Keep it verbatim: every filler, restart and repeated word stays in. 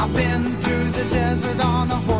I've been through the desert on a horse.